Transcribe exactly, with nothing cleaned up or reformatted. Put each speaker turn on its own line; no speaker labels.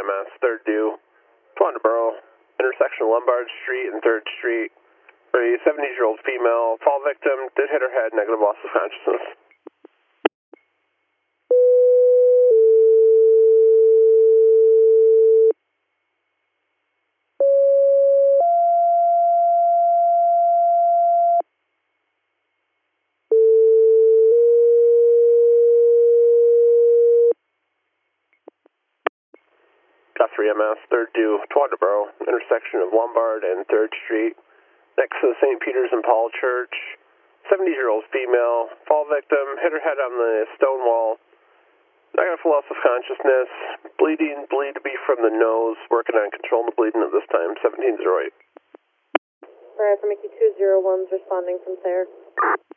M S, third due, Towanda-Borough, intersection of Lombard Street and third Street. For a seventy-year-old female, fall victim, did hit her head, negative loss of consciousness. Got three M S, third due, Towanda-Borough, intersection of Lombard and third Street, next to the Saint Peter's and Paul Church. seventy-year-old female, fall victim, hit her head on the stone wall. Negative loss of consciousness, bleeding, bleed to be from the nose, working on controlling the bleeding at this time, seventeen oh eight.
Alright, for Mickey two zero one's responding from there.